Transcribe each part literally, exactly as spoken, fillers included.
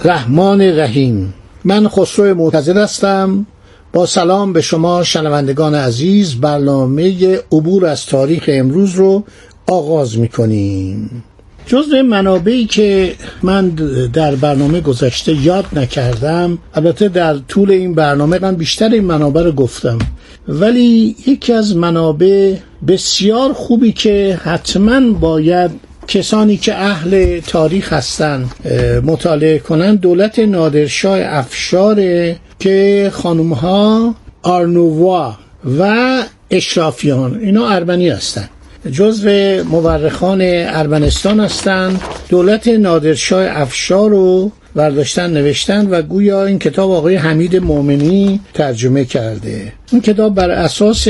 رحمان رحیم. من خسرو معتزد هستم. با سلام به شما شنوندگان عزیز، برنامه عبور از تاریخ امروز رو آغاز می‌کنیم. جزء منابعی که من در برنامه گذشته یاد نکردم، البته در طول این برنامه من بیشتر این منابع رو گفتم، ولی یکی از منابع بسیار خوبی که حتما باید کسانی که اهل تاریخ هستن مطالعه کنن، دولت نادرشاه افشاره که خانومها آرنووا و اشرافیان، اینا ارمنی هستن، جزو مورخان ارمنستان هستند. دولت نادرشاه افشار رو برداشتن نوشتن و گویا این کتاب آقای حمید مومنی ترجمه کرده. این کتاب بر اساس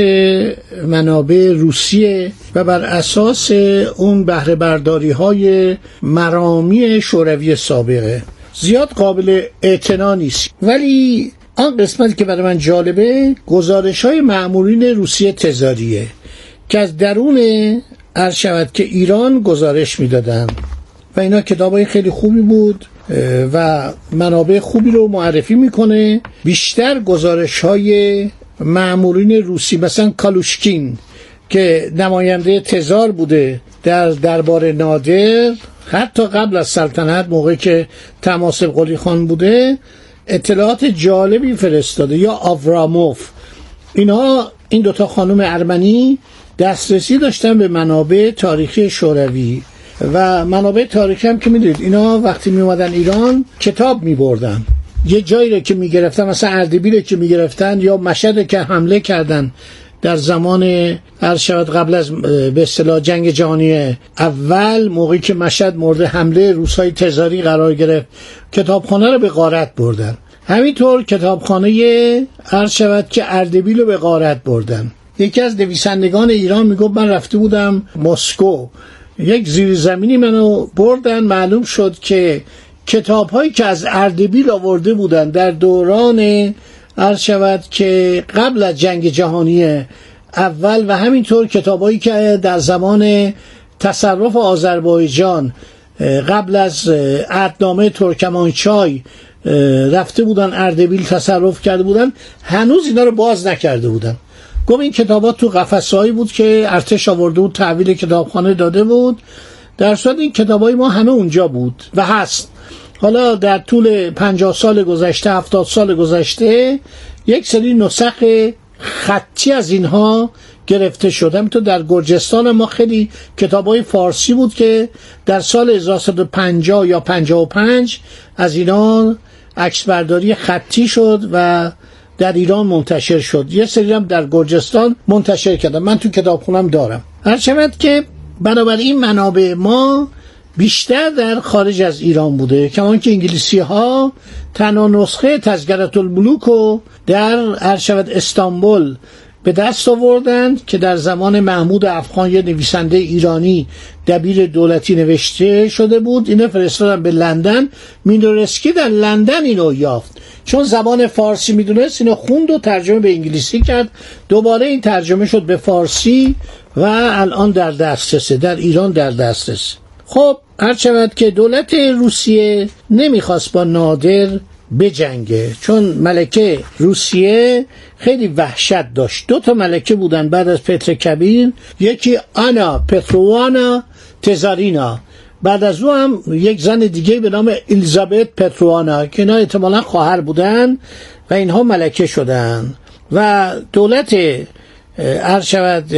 منابع روسیه و بر اساس اون بهره برداری های مرامی شوروی سابقه. زیاد قابل اعتنا نیست، ولی آن قسمتی که برای من جالبه گزارش های مأمورین روسیه تزاریه که از درون عرض شود که ایران گزارش میدادن و اینا کتابای خیلی خوبی بود و منابع خوبی رو معرفی میکنه. بیشتر گزارش های مأمورین روسی، مثلا کالوشکین که نماینده تزار بوده در دربار نادر، حتی قبل از سلطنت موقعی که طماسب قلی خان بوده، اطلاعات جالبی فرستاده. یا آوراموف، اینا این دوتا خانم ارمنی دسترسی داشتن به منابع تاریخی شوروی و منابع تاریخی هم که میدونید اینا وقتی می اومدن ایران کتاب می بردن. یه جایی رو که می گرفتن، مثلا اردبیل رو که می گرفتن یا مشهد که حمله کردن در زمان هر شود قبل از به اصطلاح جنگ جهانی اول، موقعی که مشهد مورد حمله روسای تزاری قرار گرفت، کتابخانه رو به غارت بردن. همینطور کتابخانه هر شود که اردبیل رو به غارت بردن. یکی از نویسندگان ایران میگفت من رفته بودم مسکو، یک زیرزمینی منو بردن، معلوم شد که کتاب هایی که از اردبیل آورده بودن در دوران عرض شود که قبل از جنگ جهانی اول و همینطور کتاب هایی که در زمان تصرف آذربایجان قبل از عهدنامه ترکمانچای رفته بودن اردبیل تصرف کرده بودن، هنوز اینا رو باز نکرده بودن. گفت این کتابات تو قفسه‌ای بود که ارتش آورده بود، تحویل کتابخانه داده بود. در صورت این کتابای ما همه اونجا بود و هست. حالا در طول پنجاه سال گذشته، هفتاد سال گذشته، یک سری نسخ خطی از اینها گرفته شد. همینطور در گرجستان ما خیلی کتابای فارسی بود که در سال هزار و سیصد و پنجاه یا پنجاه و پنج از اینا عکسبرداری خطی شد و در ایران منتشر شد. یه سری هم در گرجستان منتشر کردم، من تو کتابخونم دارم. هر شود که بنابراین منابع ما بیشتر در خارج از ایران بوده، کمان که انگلیسی ها تنها نسخه تذکرة الملوک رو در هر شود استانبول به دست آوردن که در زمان محمود افغان، یه نویسنده ایرانی دبیر دولتی، نوشته شده بود. اینو فرستادن به لندن. مینورسکی در لندن اینو یافت، چون زبان فارسی میدونست، اینو خوند و ترجمه به انگلیسی کرد. دوباره این ترجمه شد به فارسی و الان در دسترسه، در ایران در دسترسه. خب هر شود که دولت روسیه نمیخواست با نادر بجنگه، چون ملکه روسیه خیلی وحشت داشت. دو تا ملکه بودن بعد از پتر کبیر، یکی آنا پتروانا تزارینا، بعد از او هم یک زن دیگه به نام الیزابت پتروانا که اینا احتمالاً خواهر بودن و اینها ملکه شدن. و دولت عرض شود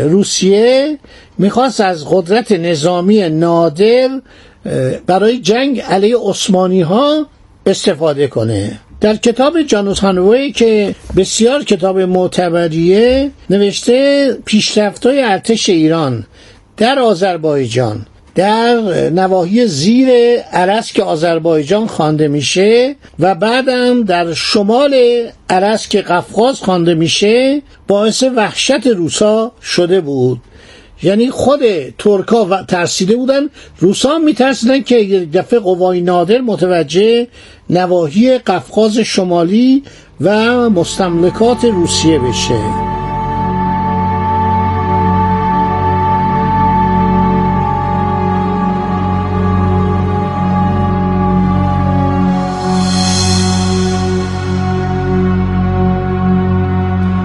روسیه میخواست از قدرت نظامی نادر برای جنگ علیه عثمانی ها استفاده کنه. در کتاب جانوس هانوی که بسیار کتاب معتبریه، نوشته پیشرفت‌های ارتش ایران در آذربایجان، در نواحی زیر ارس که آذربایجان خوانده میشه و بعدم در شمال ارس که قفقاز خوانده میشه، باعث وحشت روسا شده بود. یعنی خود ترکا و ترسیده بودن، روسا هم میترسیدن که یک دفعه قوای نادر متوجه نواحی قفقاز شمالی و مستملکات روسیه بشه.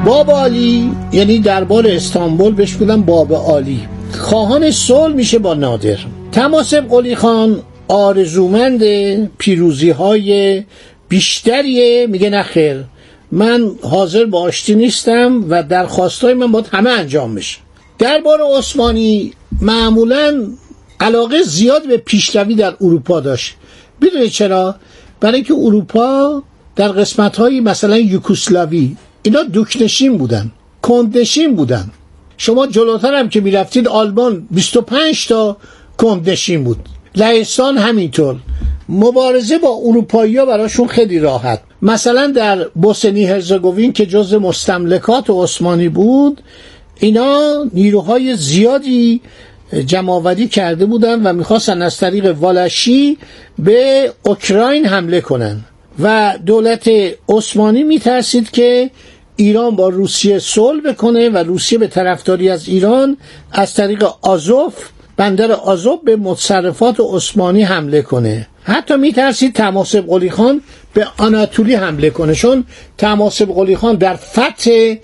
باب عالی یعنی دربار استانبول بهش بودن باب عالی، خواهان صلح میشه با نادر. طماسب قلی خان آرزومند پیروزی های بیشتریه، میگه نخیر من حاضر با آشتی نیستم و درخواستای من باید همه انجام بشه. دربار عثمانی معمولاً علاقه زیاد به پیشروی در اروپا داشت. بدونید چرا؟ برای اینکه اروپا در قسمت‌های مثلا یوگسلاوی اینا دوکنشین بودن، کندنشین بودن. شما جلوتر هم که میرفتید آلمان بیست و پنج تا کندنشین بود، لهستان همینطور. مبارزه با اروپایی‌ها براشون خیلی راحت. مثلا در بوسنی هرزگوین که جزء مستملکات عثمانی بود، اینا نیروهای زیادی جمع‌آوری کرده بودن و میخواستن از طریق والاشی به اوکراین حمله کنن و دولت عثمانی میترسید که ایران با روسیه صلح بکنه و روسیه به طرفداری از ایران از طریق آزوف، بندر آزوف، به متصرفات عثمانی حمله کنه. حتی میترسید طماسب قلی خان به آناتولی حمله کنه، چون طماسب قلی خان در فتح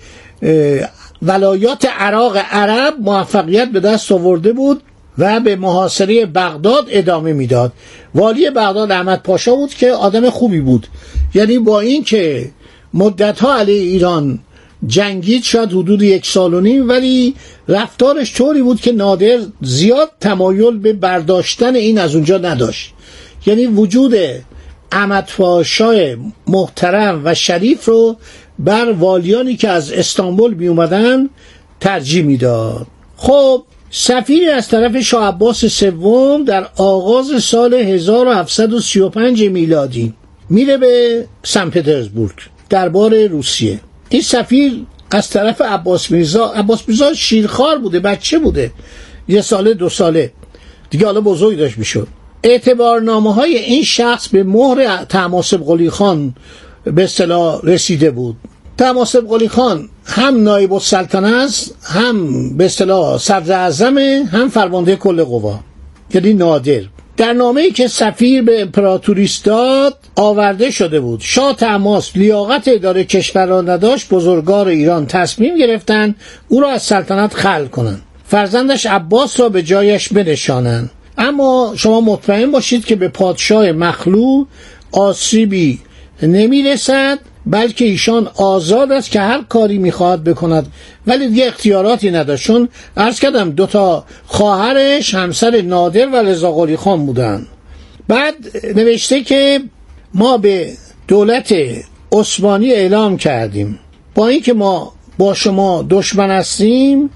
ولایات عراق عرب موفقیت به دست آورده بود و به محاصره بغداد ادامه میداد. والی بغداد احمد پاشا بود که آدم خوبی بود، یعنی با این که مدت‌ها علیه ایران جنگید، شاید حدود یک سال و نیم، ولی رفتارش طوری بود که نادر زیاد تمایل به برداشتن این از اونجا نداشت. یعنی وجود احمد پاشای محترم و شریف رو بر والیانی که از استانبول می اومدن ترجیح میداد. خب سفیری از طرف شاه عباس سوم در آغاز سال هزار و هفتصد و سی و پنج میلادی میره به سن پترزبورگ، دربار روسیه. این سفیر از طرف عباس میرزا، عباس میرزا شیرخوار بوده، بچه بوده، یه ساله دو ساله دیگه، حالا بزرگ داشت میشد. اعتبارنامه های این شخص به مهر طماسب قلی خان به اصطلاح رسیده بود. طماسب قلی خان هم نایب السلطنه است، هم به اصطلاح صدر اعظم، هم فرمانده کل قوا، یعنی نادر. در نامه‌ای که سفیر به امپراتوریست داد آورده شده بود شاه طماس لیاقت اداره کشور را نداشت، بزرگان ایران تصمیم گرفتند او را از سلطنت خلع کنند، فرزندش عباس را به جایش بنشانند. اما شما مطمئن باشید که به پادشاه مخلوع آسیبی نمیرسد، بلکه ایشان آزاد است که هر کاری میخواد بکند، ولی دیگه اختیاراتی نداشت، چون عرض کردم دوتا خواهرش همسر نادر و رضا قلی خان بودن. بعد نوشته که ما به دولت عثمانی اعلام کردیم با اینکه ما با شما دشمن هستیم،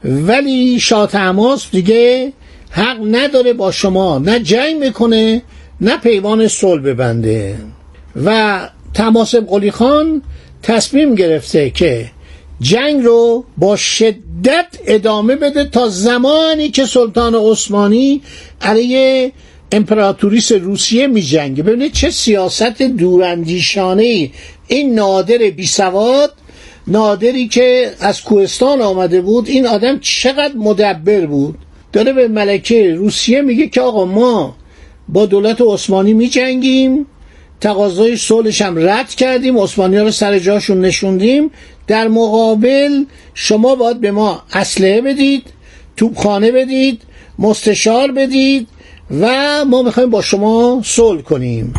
ولی شاه طماس دیگه حق نداره با شما نه جنگ میکنه نه پیمان صلح ببنده. و طماسب قلی خان تصمیم گرفته که جنگ رو با شدت ادامه بده تا زمانی که سلطان عثمانی علیه امپراتوریس روسیه می جنگه. ببینید چه سیاست دوراندیشانه‌ای این نادر بی سواد، نادری که از کوهستان آمده بود، این آدم چقدر مدبر بود. داره به ملکه روسیه میگه که آقا ما با دولت عثمانی می جنگیم، تقاضای صلحش هم رد کردیم، عثمانی‌ها رو سر جاشون نشوندیم، در مقابل شما باید به ما اسلحه بدید، توپخانه بدید، مستشار بدید و ما میخوایم با شما صلح کنیم.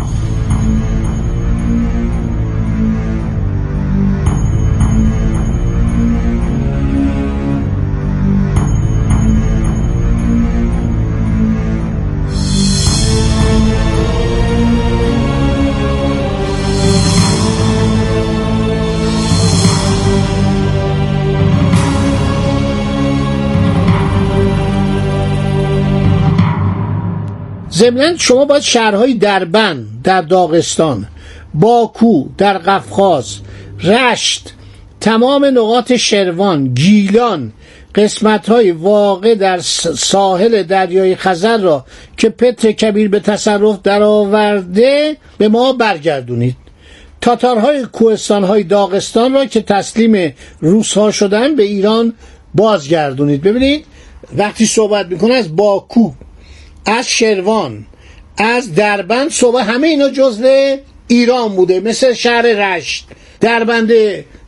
ضمناً شما باید شهرهای دربند در داغستان، باکو در قفقاز، رشت، تمام نقاط شروان، گیلان، قسمت‌های واقع در ساحل دریای خزر را که پتر کبیر به تصرف درآورده به ما برگردونید. تاتارهای کوهستان‌های داغستان را که تسلیم روس‌ها شدن به ایران بازگردونید. ببینید وقتی صحبت میکنه از باکو، از شروان، از دربند، صحبت همه اینا جزء ایران بوده، مثل شهر رشت، دربند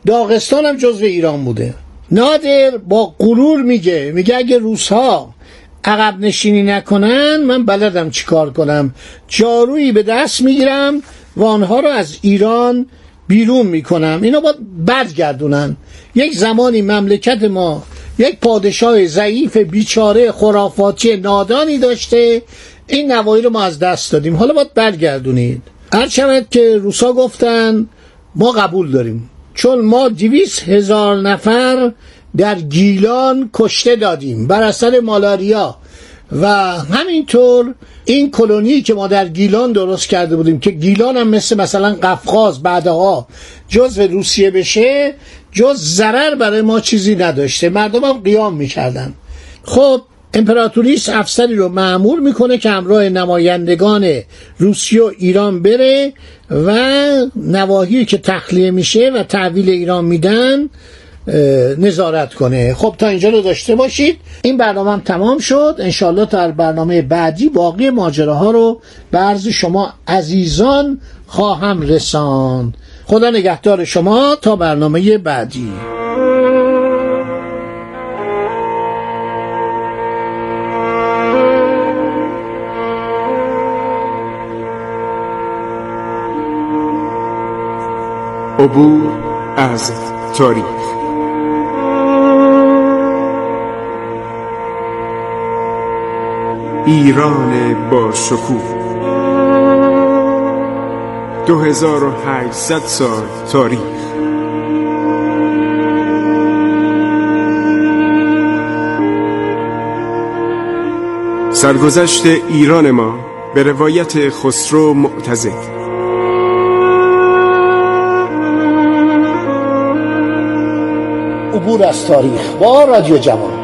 داغستان هم جزو ایران بوده. نادر با غرور میگه میگه اگه روس‌ها عقب نشینی نکنن من بلدم چیکار کنم، جارویی به دست میگیرم و آنها رو از ایران بیرون میکنم، اینا باید برگردونن. یک زمانی مملکت ما یک پادشاه ضعیف بیچاره خرافاتی نادانی داشته، این نواحی رو ما از دست دادیم، حالا باید برگردونید. هر شود که روسا گفتن ما قبول داریم، چون ما دویست هزار نفر در گیلان کشته دادیم بر اثر مالاریا و همینطور این کلونی که ما در گیلان درست کرده بودیم که گیلان هم مثل مثلا قفقاز بعدها جزو روسیه بشه، جز ضرر برای ما چیزی نداشته، مردم هم قیام میکردن. خب امپراتوریس افسری رو مأمور میکنه که همراه نمایندگان روسیه و ایران بره و نواحی که تخلیه میشه و تحویل ایران میدن نظارت کنه. خب تا اینجا رو داشته باشید. این برنامه هم تمام شد. انشالله تا برنامه بعدی باقی ماجراها رو به عرض شما عزیزان خواهم رساند. خدا نگهدار شما تا برنامه بعدی. عبور از تاریخ. ایران با شکوه، دو هزار و هشتصد سال تاریخ. سرگذشت ایران ما به روایت خسرو معتضد. عبور از تاریخ با رادیو جوان.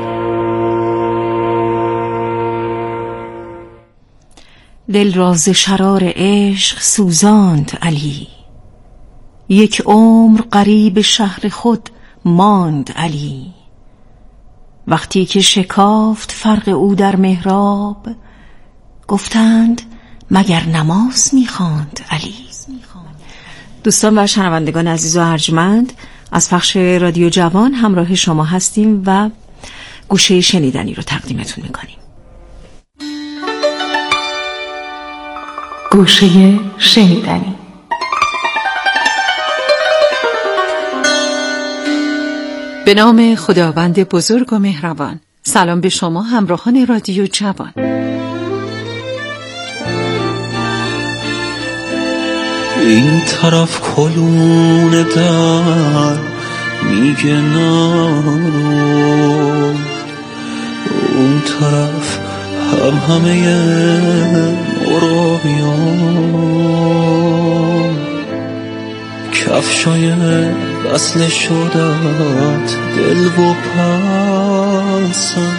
دل را ز شرار عشق سوزاند علی، یک عمر غریب شهر خود ماند علی. وقتی که شکافت فرق او در محراب، گفتند مگر نماز می‌خواند علی. دوستان و شنوندگان عزیز و ارجمند، از پخش رادیو جوان همراه شما هستیم و گوشه شنیدنی رو تقدیمتون میکنیم. گوشه شنیدنی. به نام خداوند بزرگ و مهربان. سلام به شما همراهان رادیو جوان. این طرف کلون در میگه نرو، اون طرف هم همه مرابیان. کفشای وصل شدت دل و پسن،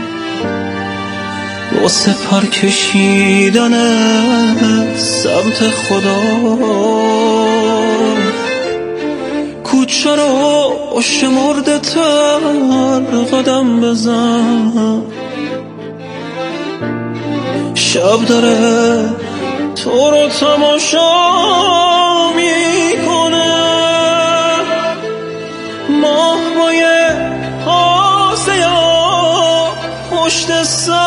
واسه پر کشیدن سمت خدا. کوچه رو شمرده تر قدم بزن، شب داره تو رو تماشا میکنه. ماه بای پاسه یا پشت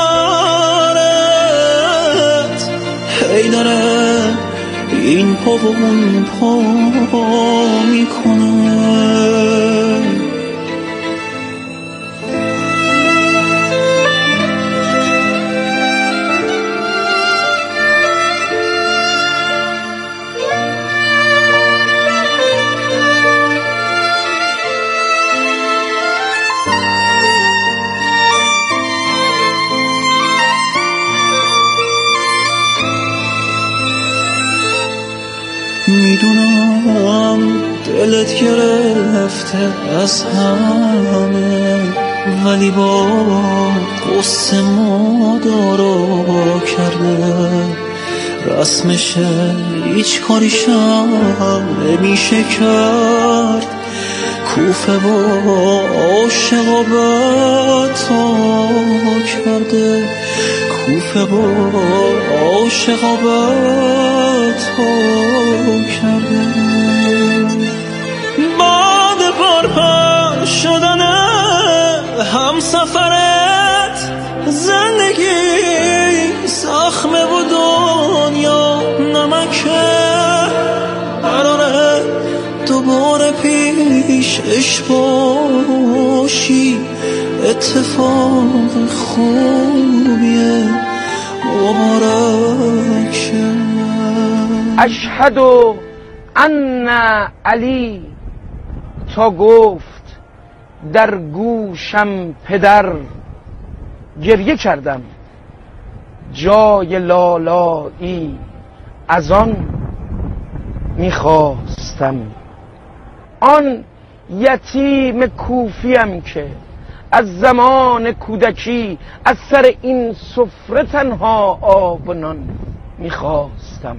سرت، هی داره این پا و اون پا میکنه. میدونم دلت گرفته از همه، ولی با قصه مادارا کرده. رسمشه هیچ کاریشم نمیشه کرد، کوفه با عاشقا بتا کرده. کوفه با عاشقا بتا کرده. بعد هم سفرت زندگی زخمه و دنیا نمکه، قراره دوباره پیشش باشی، اتفاق خوبیه، مبارک شه. اشهد ان علی، تا گفت در گوشم پدر، گریه کردم جای لالایی از آن میخواستم. آن یتیم کوفیم که از زمان کودکی از سر این سفره تنها آب و نان میخواستم.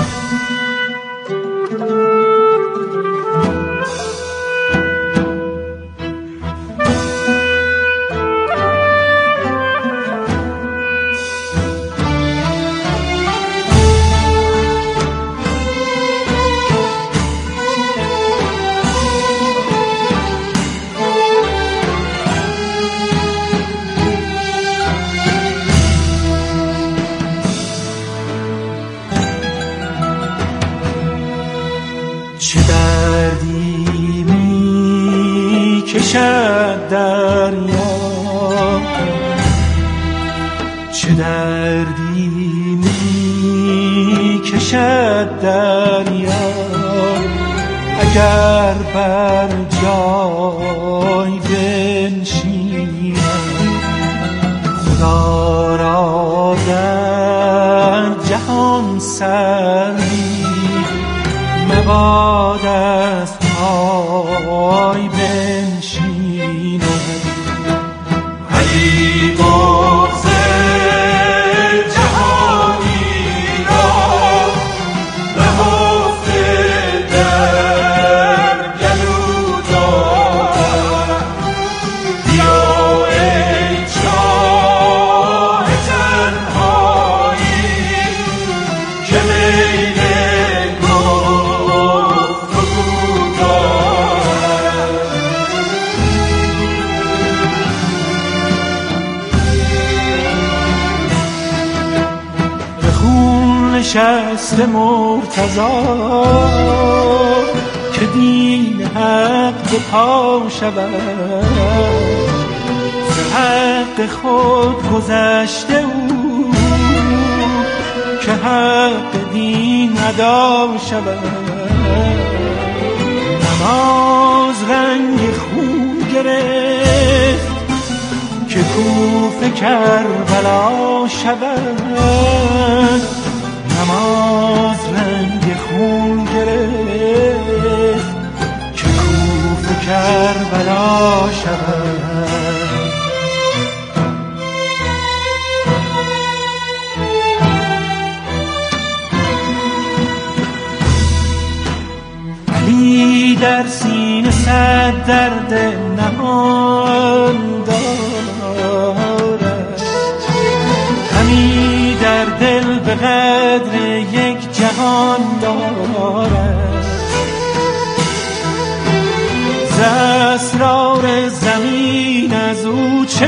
چه دردی می کشد دریا، چه دردی می کشد دریا، اگر بر جای بنشینم، خدا را در جهان سری مباد از پای بنشینم. علی بغض جهانی را نهفته در گلو دارد، بیا ای شاه تنهایی که میل نشست مرتضی که دین حق به پا شود، ز حق خود گذشته او که حق دین ادا شود. نماز رنگ خون گرفت که کوفه کربلا شود، نماز رنگ خون گرفت که کوفه کربلا شود. علی در سینه صد درد نهان دارد، همی در دل به قدر یک جهان دارد. ز اسرار زمین از او چه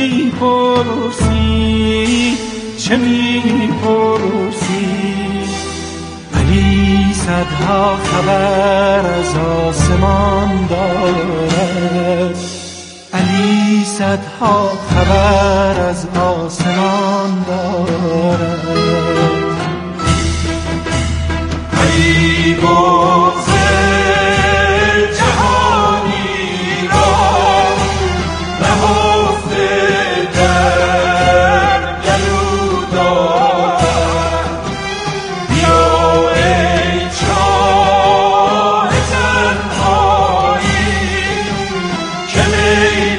می‌پرسی، چه می‌پرسی؟ علی صدها خبر از آسمان دارد، علی صدها خبر از آسمان دارد. علی بغض جهانی را نهفته در گلو دارد، بیا ای شاه تنهایی که میل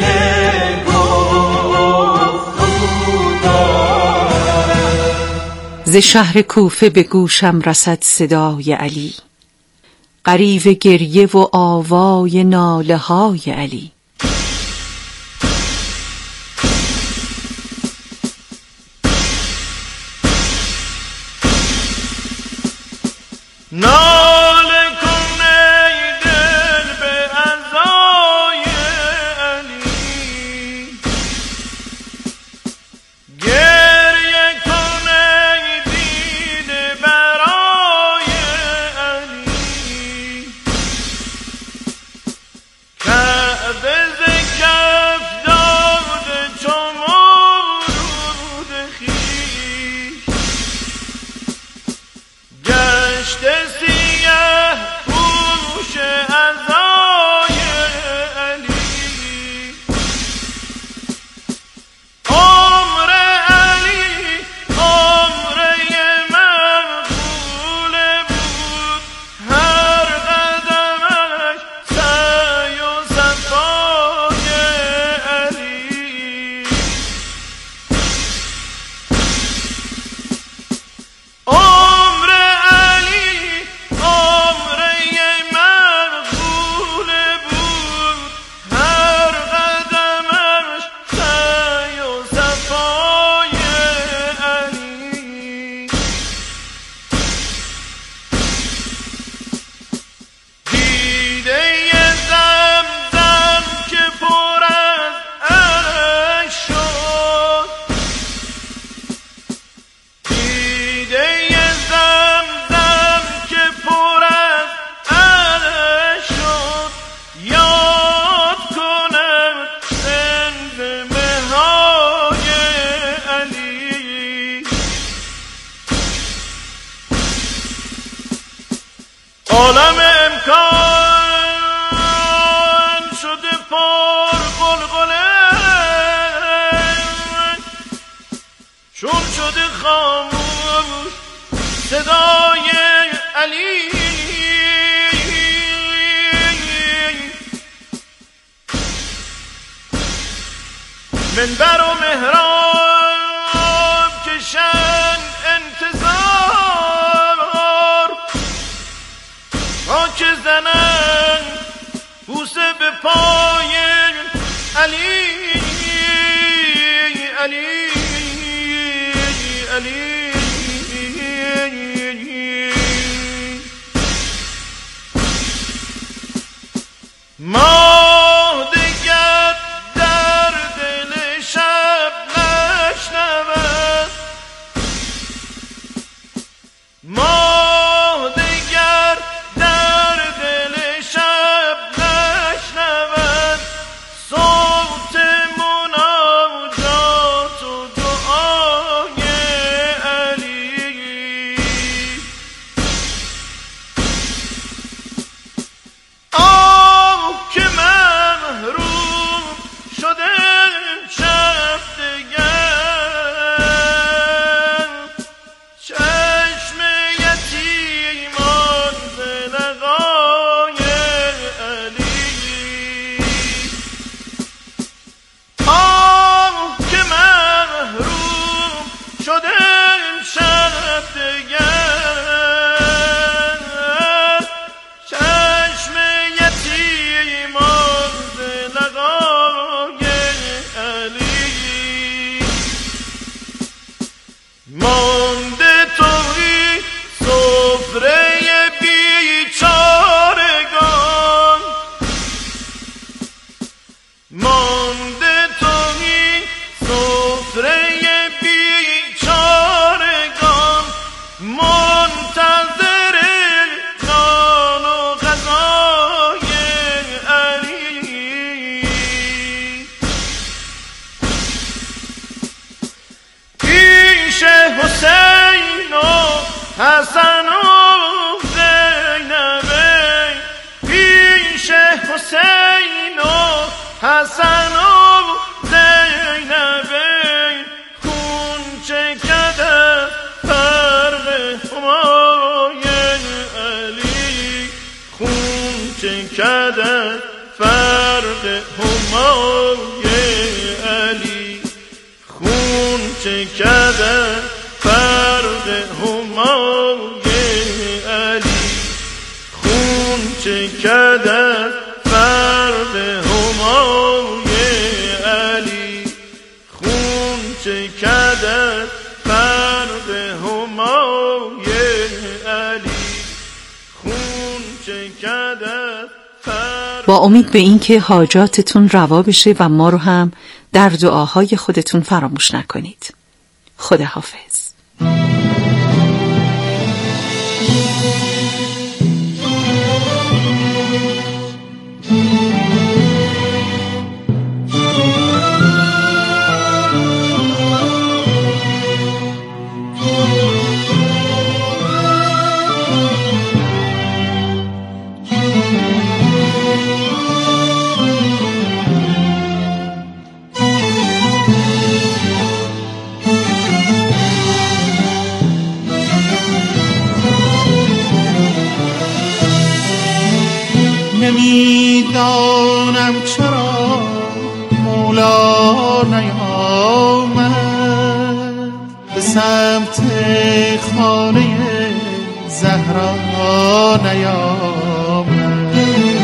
ز شهر کوفه به گوشم رسد صدای علی، غریو گریه و آوای ناله های علی. ناله کن ای دل به عزای علی، عالم امکان شده پر غلغله، چون شده خاموش صدای علی. منبر و محراب کشن انتظار، خاک زنن بوسه به پای علی علی علی. ما دیگر در دل شب نشنود، ما دیگر در دل شب نشنود صوت مناجات و دعای علی. آه که محروم شده شب دیگر، چشم یتیمان ز لقای علی. آه که محروم شده شب دیگر، چشم یتیمان ز لقای علی. مانده توی سفره بیچارگان، مانده توی سفره بیچارگان، منتظر نان و غذای علی. پیش حسین و حسن و زینبه، پیش حسین و حسن و زینبه، خون چکده فرق همای علی، خون چکده فرق همای علی، خون چکده فرق همای علی، خون چکده فرق همای علی، خون چکده فرق همای علی، خون چکده فرق. با امید به این که حاجاتتون روا بشه و ما رو هم در دعاهای خودتون فراموش نکنید. خداحافظ. نمیدانم چرا مولا نیامد به سمت خانه زهرا نیامد.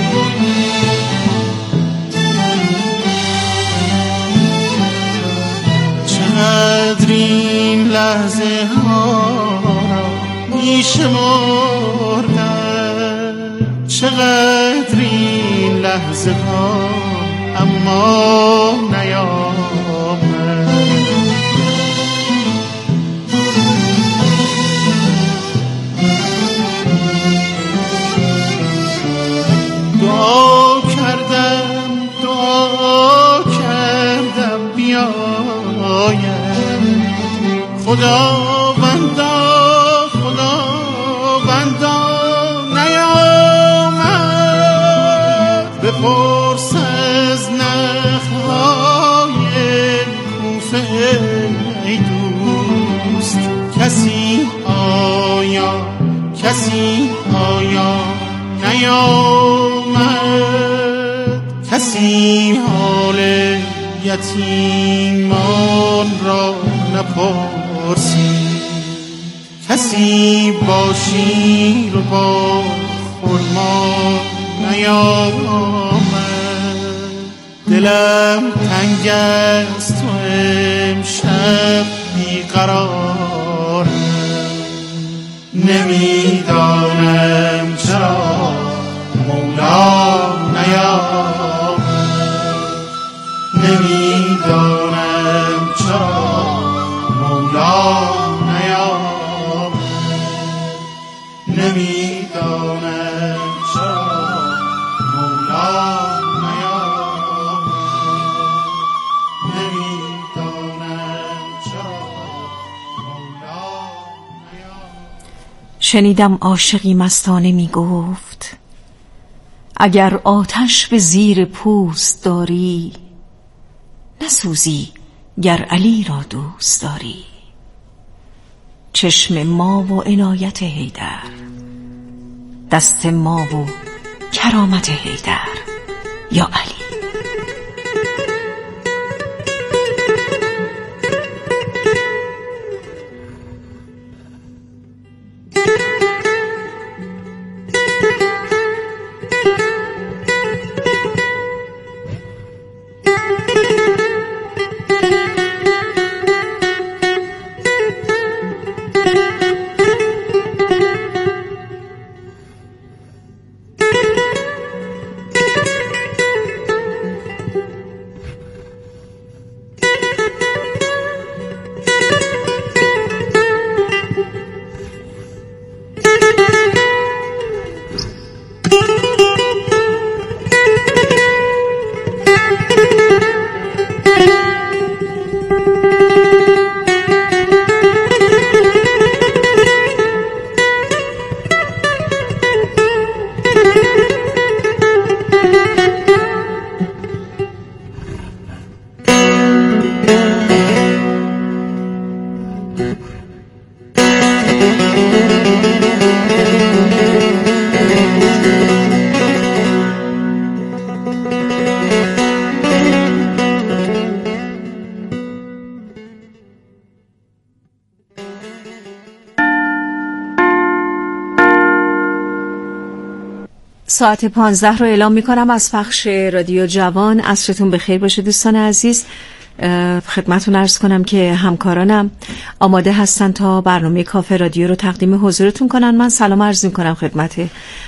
چقدر این لحظه ها را می شمردم، چقدر این لحظه ها اما نیامد. دعا کردم دعا کردم بیاید خداوندا خداوندا نیاید. بپرس از نخلهای کوفه ای دوست. کسی آیا کسی آیا نیامد، کسی حال یتیمان را نپرسید، کسی با شیر و با خرما نیامد. دلم تنگ است و امشب بیقرارم، نمیدانم چرا مولا نیامد، نمیدانم چرا مولا نیامد، نمیدانم چرا مولا نیامد، نمیدانم چرا مولا نیامد. شنیدم عاشقی مستانه می گفت اگر آتش به زیر پوست داری، نسوزی گر علی را دوست داری. چشم ما و عنایت حیدر، دست ما و کرامت حیدر، یا علی. ساعت پانزده رو اعلام میکنم از پخش رادیو جوان. عصرتون بخیر باشه دوستان عزیز. خدمتتون عرض کنم که همکارانم آماده هستن تا برنامه کافه رادیو رو تقدیم حضورتون کنن. من سلام عرض میکنم خدمت